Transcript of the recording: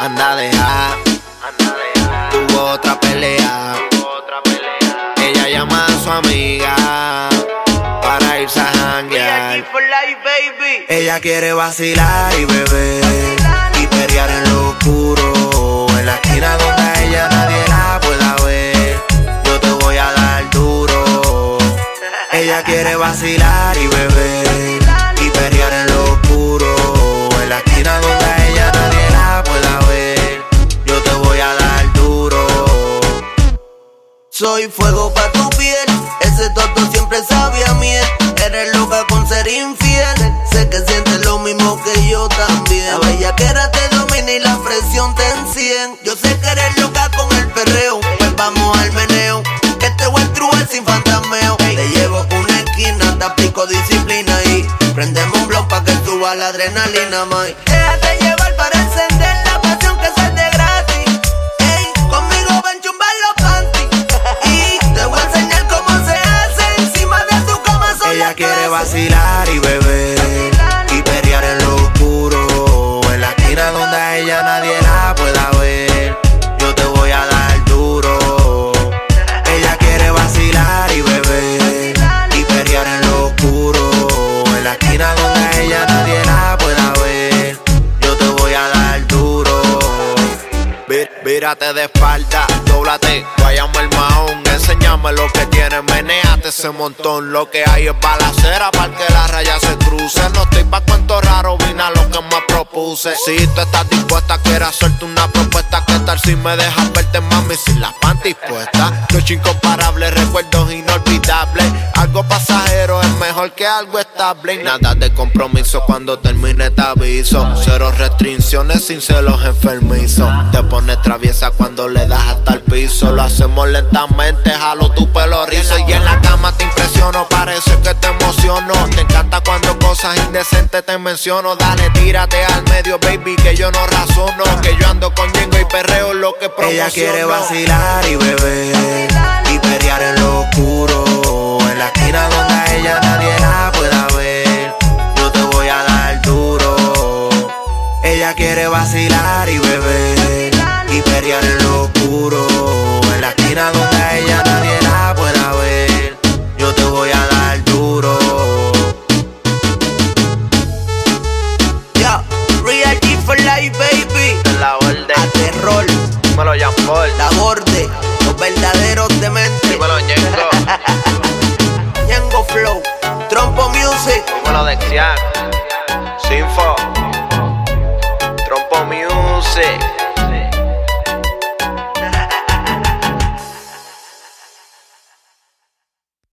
anda deja, tuvo otra pelea. Ella llama a su amiga para irse a janguear. Ella quiere vacilar y beber y pelear en lo oscuro, en la esquina donde a ella nadie la pueda ver. Yo te voy a dar duro. Ella quiere vacilar y beber y pelear en lo oscuro, en la esquina donde a ella nadie la pueda ver. Yo te voy a dar duro. Soy fuego pa' tu piel, ese toto siempre sabe a miel. Eres loca con ser infiel, sé que sientes lo mismo que yo también. La bellaquera te domina y la presión te encien. Yo sé que eres loca con el perreo, pues vamos al meneo, que te voy a truer sin fantasmeo. Te llevo a una esquina, te aplico disciplina y prendemos un blog pa' que suba la adrenalina, mai. Déjate llevar para encender la pasión que se te gratis. Ey, conmigo ven chumbar los panties y te voy a enseñar cómo se hace encima de tu cama. Ella quiere vacilar y beber y pelear en lo oscuro, en la esquina donde a ella nadie la pueda ver. Yo te voy a dar duro. Ella quiere vacilar y beber y pelear en lo oscuro, en la esquina donde a ella nadie la pueda ver. Yo te voy a dar duro. Vírate de espalda, dóblate, vayamos el mahón. Enséñame lo que tienes, menéate ese montón. Lo que hay es balacera para que la raya se cruce. No estoy pa' cuentos raros, vine a lo que me propuse. Si tú estás dispuesta, quiero hacerte una propuesta. ¿Qué tal si me dejas verte, mami, sin las panties puestas? Noche incomparable, recuerdos inolvidables. Algo pasajero es mejor que algo estable. Nada de compromiso, cuando termine te aviso. Cero restricciones sin celos enfermizos. Te pones traviesa cuando le das hasta el piso. Lo hacemos lentamente, jalo tu pelo rizo. Y en la cama te impresiono, parece que te emociono. Te encanta cuando cosas indecentes te menciono. Dale, tírate al medio, baby, que yo no razono. Que yo ando con Ñengo y perreo lo que promociono. Ella quiere vacilar y beber y pelear en lo oscuro, en la esquina donde a ella nadie la pueda ver. Yo te voy a dar duro. Ella quiere vacilar y beber y pelear en lo oscuro, en la esquina donde a ella nadie la pueda ver. Yo te voy a dar duro. Ya, Real G for life, baby. La orden. A terror. Dímelo, Jean Paul. La borde. Los verdaderos dementes. Dímelo, Ñengo. Ñengo Flow. Trompo Music. Dímelo, Dexian. Sinfo. Trompo Music.